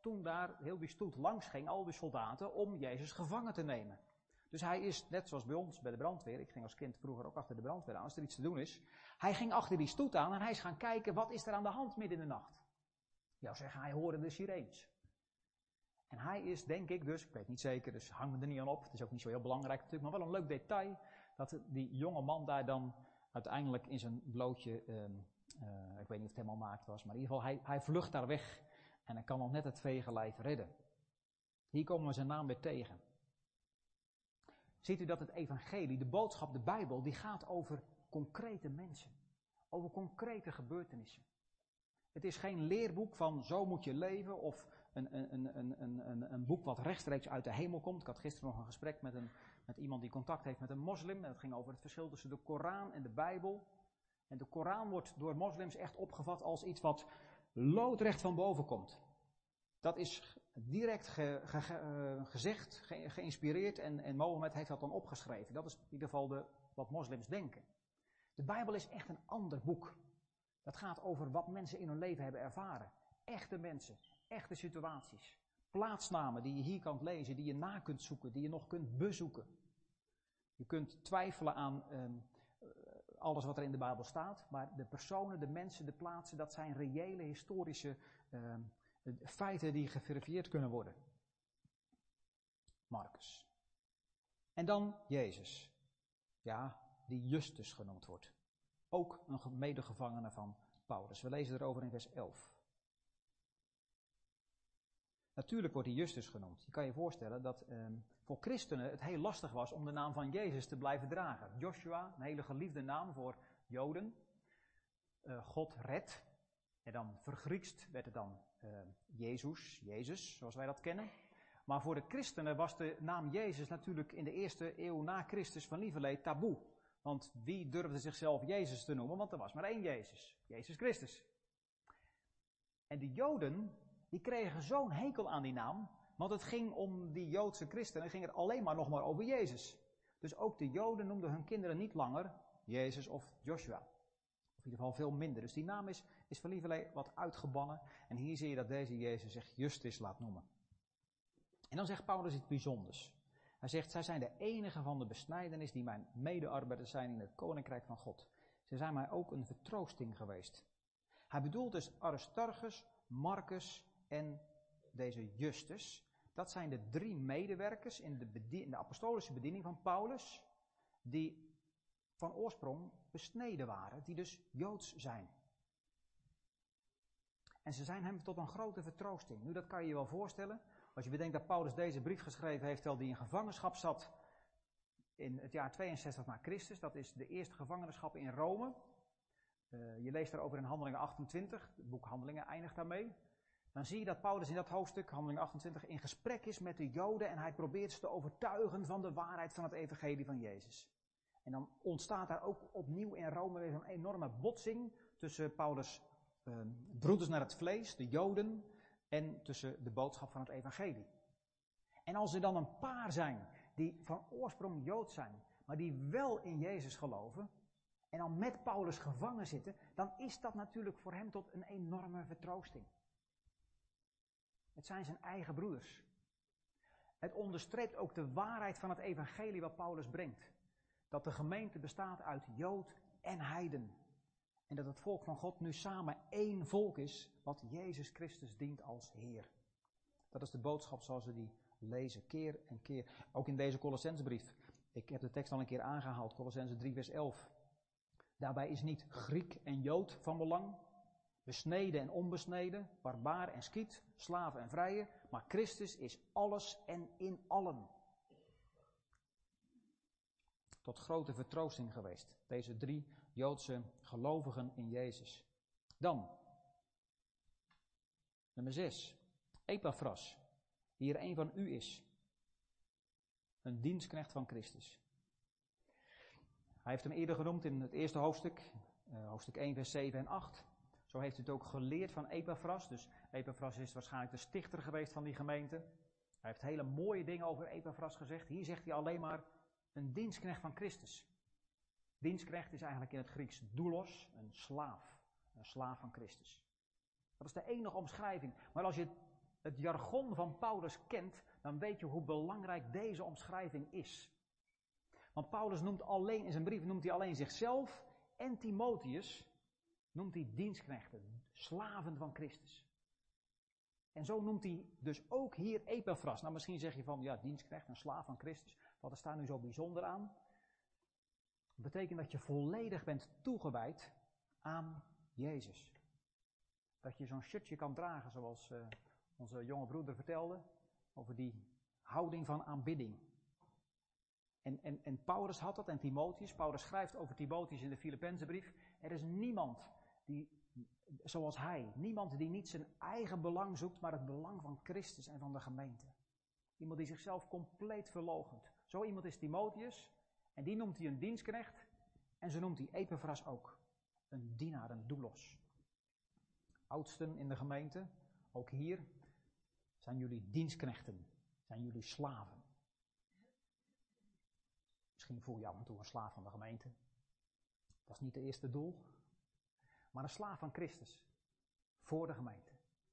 toen daar heel die stoet langs ging, al die soldaten, om Jezus gevangen te nemen. Dus hij is, net zoals bij ons, bij de brandweer, ik ging als kind vroeger ook achter de brandweer aan, als er iets te doen is. Hij ging achter die stoet aan en hij is gaan kijken, wat is er aan de hand midden in de nacht? Ik zou zeggen, hij hoorde de sirenes. En hij is, denk ik dus, ik weet niet zeker, dus hang me er niet aan op. Het is ook niet zo heel belangrijk natuurlijk, maar wel een leuk detail. Dat die jonge man daar dan uiteindelijk in zijn blootje, ik weet niet of het helemaal maakt was, maar in ieder geval, hij vlucht daar weg. En hij kan nog net het vege lijf redden. Hier komen we zijn naam weer tegen. Ziet u dat het evangelie, de boodschap, de Bijbel, die gaat over concrete mensen. Over concrete gebeurtenissen. Het is geen leerboek van zo moet je leven of een boek wat rechtstreeks uit de hemel komt. Ik had gisteren nog een gesprek met iemand die contact heeft met een moslim. En dat ging over het verschil tussen de Koran en de Bijbel. En de Koran wordt door moslims echt opgevat als iets wat loodrecht van boven komt. Dat is direct gezegd, geïnspireerd en Mohammed heeft dat dan opgeschreven. Dat is in ieder geval wat moslims denken. De Bijbel is echt een ander boek. Dat gaat over wat mensen in hun leven hebben ervaren. Echte mensen, echte situaties. Plaatsnamen die je hier kan lezen, die je na kunt zoeken, die je nog kunt bezoeken. Je kunt twijfelen aan alles wat er in de Bijbel staat, maar de personen, de mensen, de plaatsen, dat zijn reële historische feiten die geverifieerd kunnen worden. Marcus. En dan Jezus. Ja, die Justus genoemd wordt. Ook een medegevangene van Paulus. We lezen erover in vers 11. Natuurlijk wordt hij Justus genoemd. Je kan je voorstellen dat voor christenen het heel lastig was om de naam van Jezus te blijven dragen. Joshua, een hele geliefde naam voor Joden. God redt. En dan vergriekst werd het dan Jezus, zoals wij dat kennen. Maar voor de christenen was de naam Jezus natuurlijk in de eerste eeuw na Christus van lieverlee taboe. Want wie durfde zichzelf Jezus te noemen? Want er was maar één Jezus. Jezus Christus. En de Joden, die kregen zo'n hekel aan die naam. Want het ging om die Joodse christenen, ging het alleen maar nog maar over Jezus. Dus ook de Joden noemden hun kinderen niet langer Jezus of Joshua. Of in ieder geval veel minder. Dus die naam is van lieverlee wat uitgebannen. En hier zie je dat deze Jezus zich Justus laat noemen. En dan zegt Paulus iets bijzonders. Hij zegt, zij zijn de enige van de besnijdenis die mijn medearbeiders zijn in het koninkrijk van God. Ze zijn mij ook een vertroosting geweest. Hij bedoelt dus Aristarchus, Marcus en deze Justus. Dat zijn de 3 medewerkers in de apostolische bediening van Paulus, die van oorsprong besneden waren, die dus Joods zijn. En ze zijn hem tot een grote vertroosting. Nu, dat kan je je wel voorstellen. Als je bedenkt dat Paulus deze brief geschreven heeft terwijl hij in gevangenschap zat in het jaar 62 na Christus. Dat is de eerste gevangenschap in Rome. Je leest daarover in Handelingen 28. Het boek Handelingen eindigt daarmee. Dan zie je dat Paulus in dat hoofdstuk, Handelingen 28, in gesprek is met de Joden en hij probeert ze te overtuigen van de waarheid van het evangelie van Jezus. En dan ontstaat daar ook opnieuw in Rome weer een enorme botsing tussen Paulus' broeders naar het vlees, de Joden, en tussen de boodschap van het evangelie. En als er dan een paar zijn die van oorsprong Jood zijn, maar die wel in Jezus geloven, en dan met Paulus gevangen zitten, dan is dat natuurlijk voor hem tot een enorme vertroosting. Het zijn zijn eigen broeders. Het onderstreept ook de waarheid van het evangelie wat Paulus brengt. Dat de gemeente bestaat uit Jood en heiden. En dat het volk van God nu samen één volk is, wat Jezus Christus dient als Heer. Dat is de boodschap zoals we die lezen, keer en keer. Ook in deze Colossensebrief. Ik heb de tekst al een keer aangehaald, Colossenzen 3 vers 11. Daarbij is niet Griek en Jood van belang, besneden en onbesneden, barbaar en skiet, slaaf en vrije, maar Christus is alles en in allen. Tot grote vertroosting geweest, deze 3 Joodse gelovigen in Jezus. Dan, nummer 6, Epaphras, die er een van u is. Een dienstknecht van Christus. Hij heeft hem eerder genoemd in het eerste hoofdstuk, hoofdstuk 1 vers 7 en 8. Zo heeft u het ook geleerd van Epaphras. Dus Epaphras is waarschijnlijk de stichter geweest van die gemeente. Hij heeft hele mooie dingen over Epaphras gezegd. Hier zegt hij alleen maar een dienstknecht van Christus. Dienstknecht is eigenlijk in het Grieks doulos, een slaaf van Christus. Dat is de enige omschrijving. Maar als je het jargon van Paulus kent, dan weet je hoe belangrijk deze omschrijving is. Want Paulus noemt alleen, in zijn brief noemt hij alleen zichzelf en Timotheus, noemt hij dienstknechten, slaven van Christus. En zo noemt hij dus ook hier Epaphras. Nou, misschien zeg je van, ja, dienstknecht, een slaaf van Christus. Wat is daar nu zo bijzonder aan? Dat betekent dat je volledig bent toegewijd aan Jezus. Dat je zo'n shirtje kan dragen, zoals onze jonge broeder vertelde, over die houding van aanbidding. En Paulus had dat en Timotheus. Paulus schrijft over Timotheus in de Filippenzenbrief. Er is niemand die, zoals hij, niemand die niet zijn eigen belang zoekt, maar het belang van Christus en van de gemeente. Iemand die zichzelf compleet verloochent. Zo iemand is Timotheus en die noemt hij een dienstknecht en zo noemt hij Epaphras ook. Een dienaar, een doulos. Oudsten in de gemeente, ook hier, zijn jullie dienstknechten, zijn jullie slaven. Misschien voel je af en toe een slaaf van de gemeente. Dat is niet het eerste doel. Maar een slaaf van Christus. Voor de gemeente.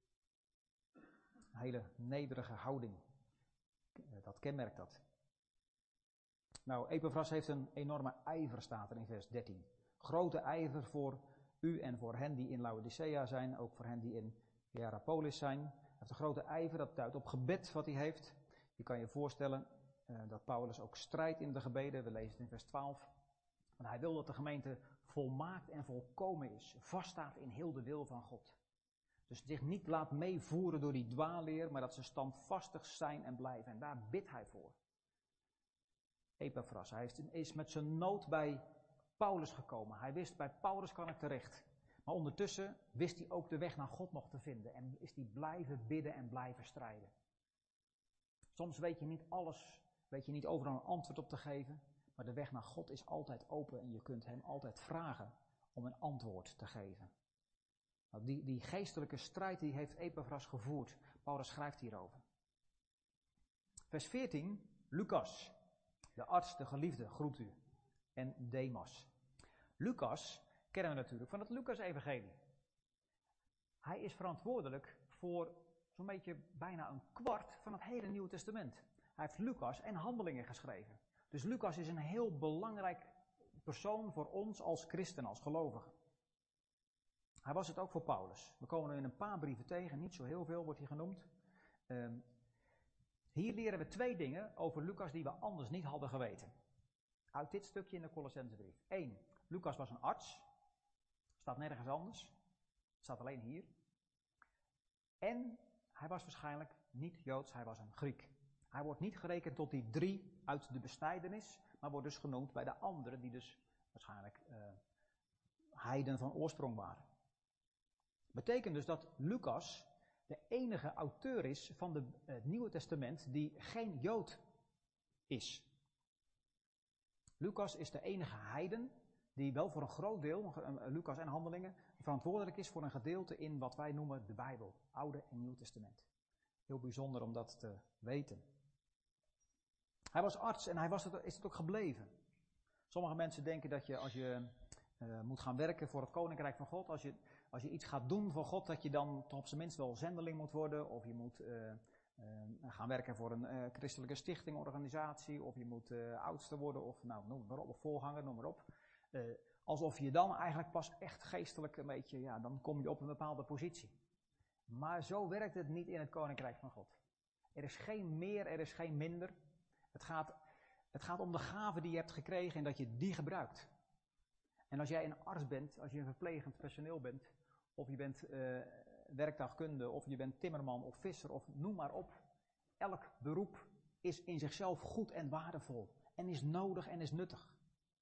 Een hele nederige houding. Dat kenmerkt dat. Nou, Epaphras heeft een enorme ijver, staat er in vers 13. Grote ijver voor u en voor hen die in Laodicea zijn. Ook voor hen die in Hierapolis zijn. Hij heeft een grote ijver, dat duidt op gebed wat hij heeft. Je kan je voorstellen dat Paulus ook strijdt in de gebeden. We lezen het in vers 12. Want hij wil dat de gemeente volmaakt en volkomen is. Vaststaat in heel de wil van God. Dus zich niet laat meevoeren door die dwaalleer, maar dat ze standvastig zijn en blijven. En daar bidt hij voor. Epaphras, hij is met zijn nood bij Paulus gekomen. Hij wist, bij Paulus kan ik terecht. Maar ondertussen wist hij ook de weg naar God nog te vinden. En is hij blijven bidden en blijven strijden. Soms weet je niet alles, weet je niet overal een antwoord op te geven. Maar de weg naar God is altijd open en je kunt hem altijd vragen om een antwoord te geven. Nou, die geestelijke strijd die heeft Epaphras gevoerd. Paulus schrijft hierover. Vers 14, Lucas, de arts, de geliefde, groet u. En Demas. Lucas kennen we natuurlijk van het Lucas-evangelie. Hij is verantwoordelijk voor zo'n beetje bijna een kwart van het hele Nieuwe Testament. Hij heeft Lucas en Handelingen geschreven. Dus Lucas is een heel belangrijk persoon voor ons als christen, als gelovigen. Hij was het ook voor Paulus. We komen er in een paar brieven tegen, niet zo heel veel wordt hij genoemd. Hier leren we 2 dingen over Lucas die we anders niet hadden geweten. Uit dit stukje in de Colossensebrief. 1. Lucas was een arts. Staat nergens anders. Staat alleen hier. En hij was waarschijnlijk niet Joods, hij was een Griek. Hij wordt niet gerekend tot die 3 uit de besnijdenis, maar wordt dus genoemd bij de anderen die dus waarschijnlijk heiden van oorsprong waren. Betekent dus dat Lucas de enige auteur is van het Nieuwe Testament die geen Jood is. Lucas is de enige heiden die wel voor een groot deel, Lucas en Handelingen, verantwoordelijk is voor een gedeelte in wat wij noemen de Bijbel, Oude en Nieuw Testament. Heel bijzonder om dat te weten. Hij was arts en is het ook gebleven. Sommige mensen denken dat je als je moet gaan werken voor het Koninkrijk van God, als je iets gaat doen voor God, dat je dan toch op zijn minst wel zendeling moet worden, of je moet gaan werken voor een christelijke stichting, organisatie, of je moet oudste worden, of nou, noem maar op, of voorganger, noem maar op. Alsof je dan eigenlijk pas echt geestelijk een beetje, ja, dan kom je op een bepaalde positie. Maar zo werkt het niet in het Koninkrijk van God. Er is geen meer, er is geen minder. Het gaat om de gave die je hebt gekregen en dat je die gebruikt. En als jij een arts bent, als je een verplegend personeel bent, of je bent werktuigkunde, of je bent timmerman of visser, of noem maar op. Elk beroep is in zichzelf goed en waardevol. En is nodig en is nuttig.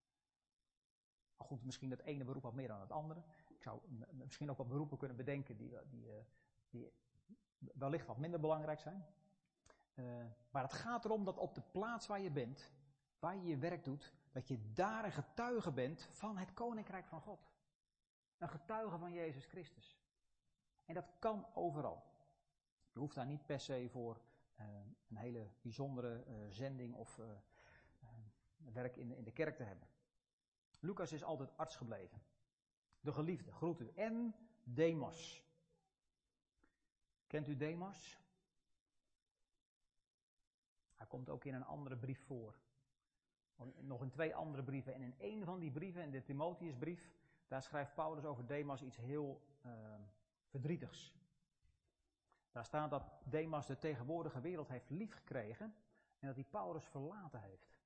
Maar goed, misschien het ene beroep wat meer dan het andere. Ik zou misschien ook wat beroepen kunnen bedenken die wellicht wat minder belangrijk zijn. Maar het gaat erom dat op de plaats waar je bent, waar je je werk doet, dat je daar een getuige bent van het Koninkrijk van God. Een getuige van Jezus Christus. En dat kan overal. Je hoeft daar niet per se voor een hele bijzondere zending of werk in de kerk te hebben. Lucas is altijd arts gebleven. De geliefde, groet u. En Demas. Kent u Demas? Dat komt ook in een andere brief voor. Nog in 2 andere brieven. En in 1 van die brieven, in de Timotheusbrief, daar schrijft Paulus over Demas iets heel verdrietigs. Daar staat dat Demas de tegenwoordige wereld heeft liefgekregen en dat hij Paulus verlaten heeft.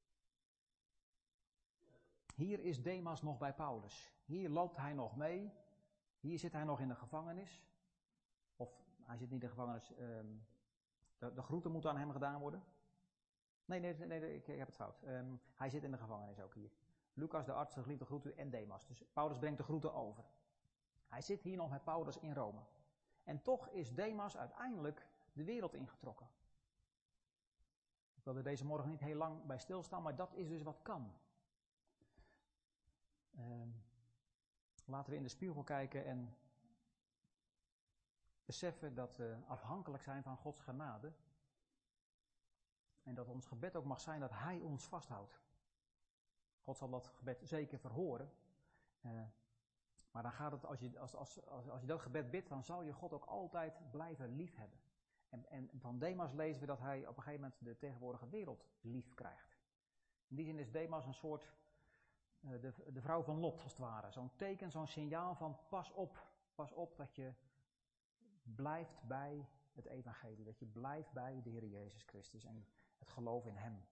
Hier is Demas nog bij Paulus. Hier loopt hij nog mee. Hier zit hij nog in de gevangenis. Of hij zit niet in de gevangenis. De groeten moeten aan hem gedaan worden. Nee, ik heb het fout. Hij zit in de gevangenis ook hier. Lucas de arts, de geliefde groeten en Demas. Dus Paulus brengt de groeten over. Hij zit hier nog met Paulus in Rome. En toch is Demas uiteindelijk de wereld ingetrokken. Ik wil er deze morgen niet heel lang bij stilstaan, maar dat is dus wat kan. Laten we in de spiegel kijken en beseffen dat we afhankelijk zijn van Gods genade. En dat ons gebed ook mag zijn dat Hij ons vasthoudt. God zal dat gebed zeker verhoren. Maar dan gaat het, als je dat gebed bidt, dan zal je God ook altijd blijven liefhebben. En van Demas lezen we dat hij op een gegeven moment de tegenwoordige wereld lief krijgt. In die zin is Demas een soort de vrouw van Lot, als het ware. Zo'n teken, zo'n signaal van pas op dat je blijft bij het evangelie. Dat je blijft bij de Heer Jezus Christus en het geloof in Hem.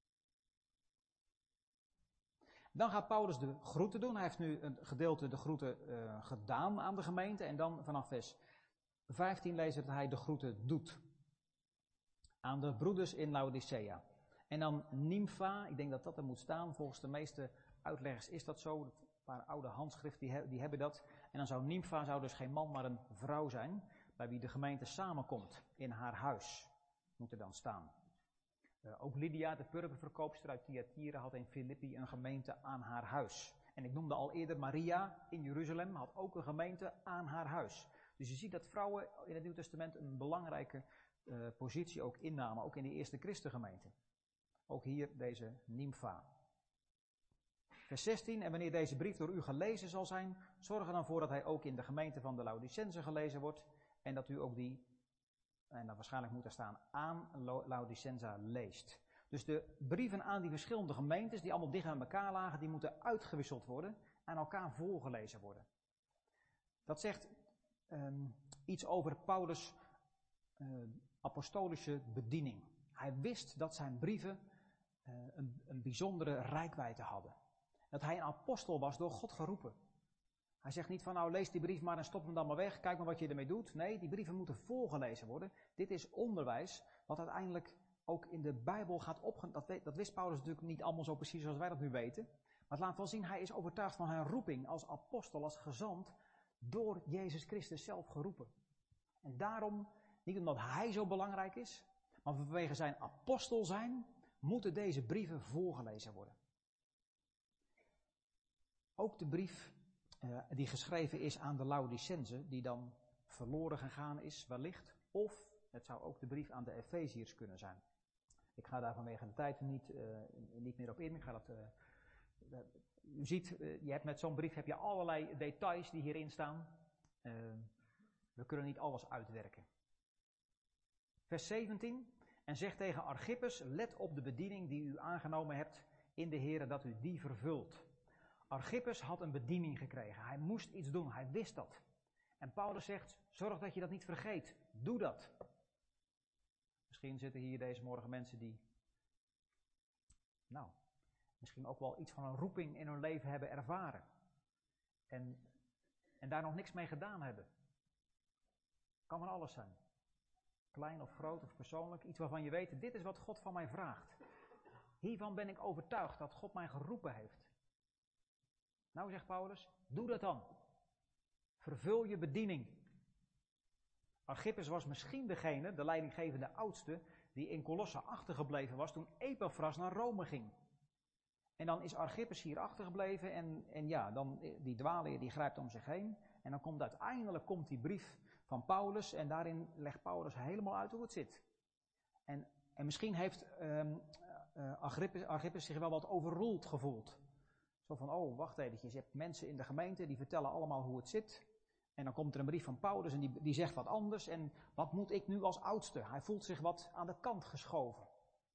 Dan gaat Paulus de groeten doen. Hij heeft nu een gedeelte de groeten gedaan aan de gemeente. En dan vanaf vers 15 lezen we dat hij de groeten doet. Aan de broeders in Laodicea. En dan Nympha, ik denk dat dat er moet staan. Volgens de meeste uitleggers is dat zo. Een paar oude handschriften die hebben dat. En dan zou Nympha dus geen man, maar een vrouw zijn. Bij wie de gemeente samenkomt in haar huis. Moet er dan staan. Ook Lydia, de purperverkoopster uit Thyatira, had in Filippi een gemeente aan haar huis. En ik noemde al eerder Maria in Jeruzalem, had ook een gemeente aan haar huis. Dus je ziet dat vrouwen in het Nieuw Testament een belangrijke positie ook innamen, ook in de eerste christengemeente. Ook hier deze Nympha. Vers 16, en wanneer deze brief door u gelezen zal zijn, zorg er dan voor dat hij ook in de gemeente van de Laodicense gelezen wordt. En dat u ook die, en dan waarschijnlijk moet er staan, aan Laodicenza leest. Dus de brieven aan die verschillende gemeentes, die allemaal dicht aan elkaar lagen, die moeten uitgewisseld worden, aan elkaar voorgelezen worden. Dat zegt iets over Paulus' apostolische bediening. Hij wist dat zijn brieven een bijzondere reikwijdte hadden. Dat hij een apostel was door God geroepen. Hij zegt niet van nou lees die brief maar en stop hem dan maar weg, kijk maar wat je ermee doet. Nee, die brieven moeten voorgelezen worden. Dit is onderwijs wat uiteindelijk ook in de Bijbel gaat opgaan. Dat wist Paulus natuurlijk niet allemaal zo precies zoals wij dat nu weten. Maar het laat wel zien, hij is overtuigd van zijn roeping als apostel, als gezant, door Jezus Christus zelf geroepen. En daarom, niet omdat hij zo belangrijk is, maar vanwege zijn apostel zijn, moeten deze brieven voorgelezen worden. Ook de brief die geschreven is aan de Laodicense, die dan verloren gegaan is wellicht. Of het zou ook de brief aan de Efeziërs kunnen zijn. Ik ga daar vanwege de tijd niet meer op in. U ziet, je hebt met zo'n brief heb je allerlei details die hierin staan. We kunnen niet alles uitwerken. Vers 17. En zeg tegen Archippus, let op de bediening die u aangenomen hebt in de Here, dat u die vervult. Archippus had een bediening gekregen. Hij moest iets doen. Hij wist dat. En Paulus zegt, zorg dat je dat niet vergeet. Doe dat. Misschien zitten hier deze morgen mensen die, misschien ook wel iets van een roeping in hun leven hebben ervaren. En daar nog niks mee gedaan hebben. Kan van alles zijn. Klein of groot of persoonlijk. Iets waarvan je weet, dit is wat God van mij vraagt. Hiervan ben ik overtuigd dat God mij geroepen heeft. Nou, zegt Paulus, doe dat dan. Vervul je bediening. Archippus was misschien degene, de leidinggevende oudste, die in Colosse achtergebleven was toen Epaphras naar Rome ging. En dan is Archippus hier achtergebleven en dan die dwaalleer die grijpt om zich heen. En dan komt uiteindelijk die brief van Paulus en daarin legt Paulus helemaal uit hoe het zit. En misschien heeft Archippus zich wel wat overroeld gevoeld. Zo van, wacht eventjes, je hebt mensen in de gemeente die vertellen allemaal hoe het zit. En dan komt er een brief van Paulus en die zegt wat anders. En wat moet ik nu als oudste? Hij voelt zich wat aan de kant geschoven.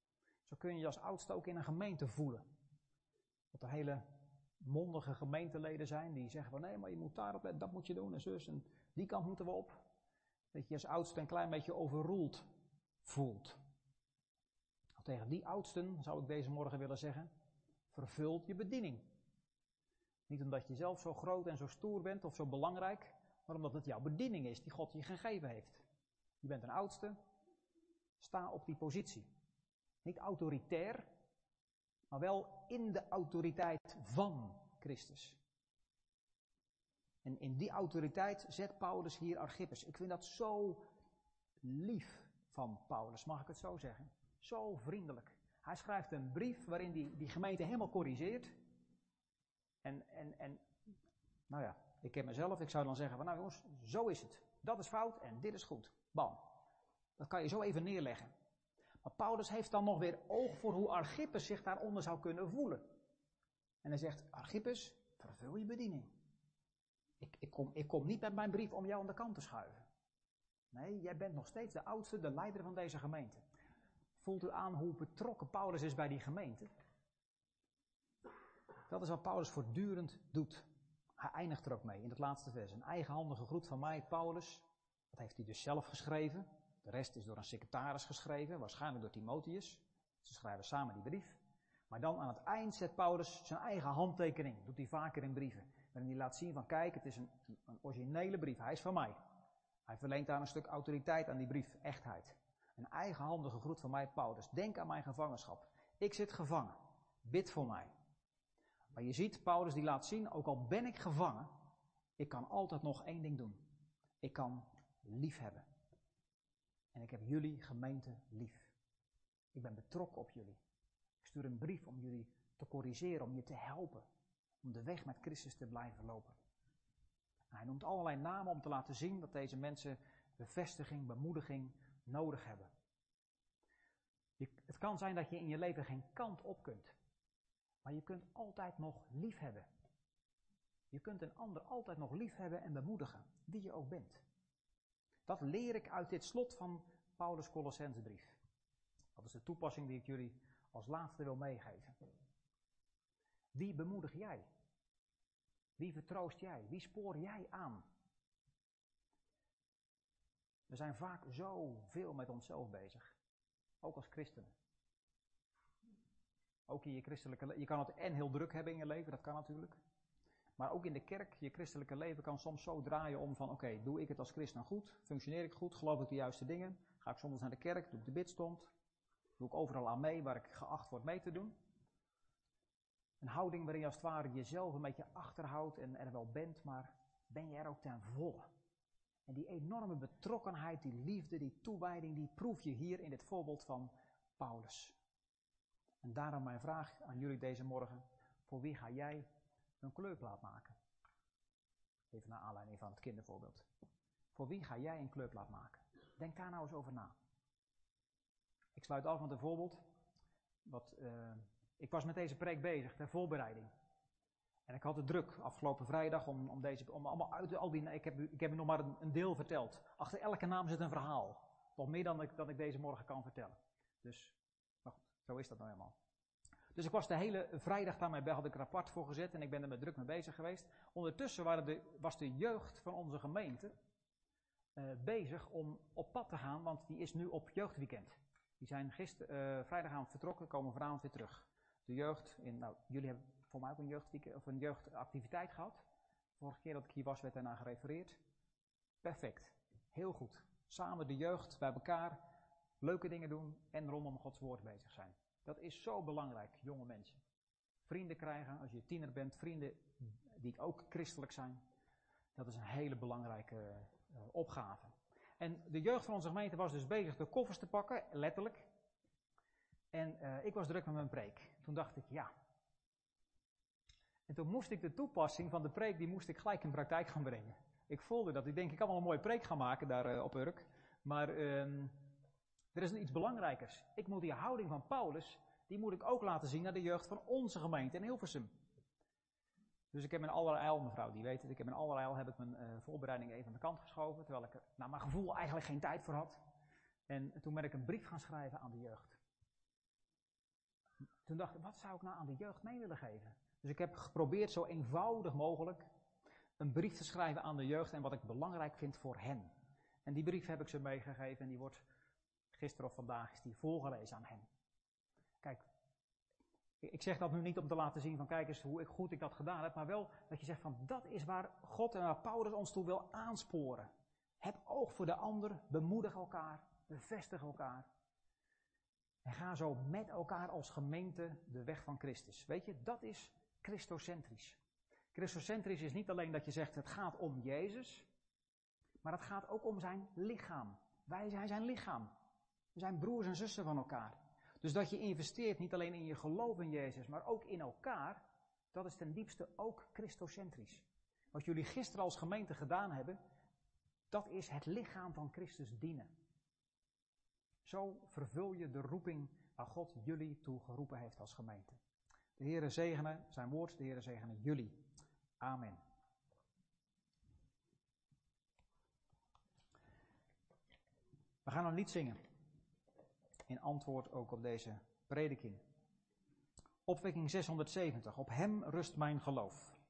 Zo kun je je als oudste ook in een gemeente voelen. Dat er hele mondige gemeenteleden zijn die zeggen van nee, maar je moet daarop letten, dat moet je doen en zus en die kant moeten we op. Dat je als oudste een klein beetje overroeld voelt. Tegen die oudsten zou ik deze morgen willen zeggen, vervult je bediening. Niet omdat je zelf zo groot en zo stoer bent of zo belangrijk, maar omdat het jouw bediening is die God je gegeven heeft. Je bent een oudste, sta op die positie. Niet autoritair, maar wel in de autoriteit van Christus. En in die autoriteit zet Paulus hier Archippus. Ik vind dat zo lief van Paulus, mag ik het zo zeggen. Zo vriendelijk. Hij schrijft een brief waarin die gemeente helemaal corrigeert. En nou ja, ik ken mezelf, ik zou dan zeggen van nou jongens, zo is het. Dat is fout en dit is goed. Bam. Dat kan je zo even neerleggen. Maar Paulus heeft dan nog weer oog voor hoe Archippus zich daaronder zou kunnen voelen. En hij zegt, Archippus, vervul je bediening. Ik kom niet met mijn brief om jou aan de kant te schuiven. Nee, jij bent nog steeds de oudste, de leider van deze gemeente. Voelt u aan hoe betrokken Paulus is bij die gemeente? Dat is wat Paulus voortdurend doet. Hij eindigt er ook mee in het laatste vers. Een eigenhandige groet van mij, Paulus. Dat heeft hij dus zelf geschreven. De rest is door een secretaris geschreven, waarschijnlijk door Timotheus. Ze schrijven samen die brief. Maar dan aan het eind zet Paulus zijn eigen handtekening. Doet hij vaker in brieven. Waarin hij laat zien van kijk, het is een originele brief. Hij is van mij. Hij verleent daar een stuk autoriteit aan die brief, echtheid. Een eigenhandige groet van mij, Paulus. Denk aan mijn gevangenschap. Ik zit gevangen. Bid voor mij. Maar je ziet, Paulus die laat zien, ook al ben ik gevangen, ik kan altijd nog één ding doen. Ik kan lief hebben. En ik heb jullie gemeente lief. Ik ben betrokken op jullie. Ik stuur een brief om jullie te corrigeren, om je te helpen. Om de weg met Christus te blijven lopen. En hij noemt allerlei namen om te laten zien dat deze mensen bevestiging, bemoediging nodig hebben. Het kan zijn dat je in je leven geen kant op kunt. Maar je kunt altijd nog lief hebben. Je kunt een ander altijd nog lief hebben en bemoedigen, wie je ook bent. Dat leer ik uit dit slot van Paulus' Colossensebrief. Dat is de toepassing die ik jullie als laatste wil meegeven. Wie bemoedig jij? Wie vertroost jij? Wie spoor jij aan? We zijn vaak zoveel met onszelf bezig. Ook als christenen. Ook in je christelijke leven. Je kan het en heel druk hebben in je leven, dat kan natuurlijk. Maar ook in de kerk, je christelijke leven kan soms zo draaien om van oké, doe ik het als christen goed? Functioneer ik goed? Geloof ik de juiste dingen? Ga ik soms naar de kerk? Doe ik de bidstond? Doe ik overal aan mee waar ik geacht word mee te doen? Een houding waarin je als het ware jezelf een beetje achterhoudt en er wel bent, maar ben je er ook ten volle? En die enorme betrokkenheid, die liefde, die toewijding, die proef je hier in dit voorbeeld van Paulus. En daarom mijn vraag aan jullie deze morgen, voor wie ga jij een kleurplaat maken? Even naar aanleiding van het kindervoorbeeld. Voor wie ga jij een kleurplaat maken? Denk daar nou eens over na. Ik sluit af met een voorbeeld. Ik was met deze preek bezig, ter voorbereiding. En ik had het druk afgelopen vrijdag om allemaal uit al die... Ik heb u nog maar een deel verteld. Achter elke naam zit een verhaal. Nog meer dan ik deze morgen kan vertellen. Dus, maar goed, zo is dat nou helemaal. Dus ik was de hele vrijdag daarmee, had ik er apart voor gezet en ik ben er met druk mee bezig geweest. Ondertussen was de jeugd van onze gemeente bezig om op pad te gaan, want die is nu op jeugdweekend. Die zijn vrijdagavond vertrokken, komen vanavond weer terug. De jeugd, jullie hebben voor mij ook een jeugdweekend of een jeugdactiviteit gehad. Vorige keer dat ik hier was, werd daarna gerefereerd. Perfect, heel goed. Samen de jeugd bij elkaar, leuke dingen doen en rondom Gods woord bezig zijn. Dat is zo belangrijk, jonge mensen. Vrienden krijgen, als je tiener bent, vrienden die ook christelijk zijn. Dat is een hele belangrijke opgave. En de jeugd van onze gemeente was dus bezig de koffers te pakken, letterlijk. En ik was druk met mijn preek. Toen dacht ik, ja. En toen moest ik de toepassing van de preek, die moest ik gelijk in praktijk gaan brengen. Ik voelde dat, ik denk, ik kan wel een mooie preek gaan maken daar op Urk. Maar er is iets belangrijkers. Ik moet die houding van Paulus, die moet ik ook laten zien naar de jeugd van onze gemeente in Hilversum. Dus ik heb in allerijl, mevrouw die weet het, ik heb mijn voorbereiding even aan de kant geschoven, terwijl ik er naar mijn gevoel eigenlijk geen tijd voor had. En toen ben ik een brief gaan schrijven aan de jeugd. toen dacht ik, wat zou ik nou aan de jeugd mee willen geven? Dus ik heb geprobeerd zo eenvoudig mogelijk een brief te schrijven aan de jeugd en wat ik belangrijk vind voor hen. En die brief heb ik ze meegegeven en die wordt gisteren of vandaag is die voorgelezen aan hen. Kijk, ik zeg dat nu niet om te laten zien van kijk eens hoe goed ik dat gedaan heb, maar wel dat je zegt van dat is waar God en waar Paulus ons toe wil aansporen. Heb oog voor de ander, bemoedig elkaar, bevestig elkaar. En ga zo met elkaar als gemeente de weg van Christus. Weet je, dat is Christocentrisch. Christocentrisch is niet alleen dat je zegt het gaat om Jezus, maar het gaat ook om zijn lichaam. Wij zijn zijn lichaam. We zijn broers en zussen van elkaar. Dus dat je investeert niet alleen in je geloof in Jezus, maar ook in elkaar, dat is ten diepste ook Christocentrisch. Wat jullie gisteren als gemeente gedaan hebben, dat is het lichaam van Christus dienen. Zo vervul je de roeping waar God jullie toe geroepen heeft als gemeente. De Heere zegene zijn woord, de Heere zegene jullie. Amen. We gaan een lied zingen. In antwoord ook op deze prediking. Opwekking 670. Op hem rust mijn geloof.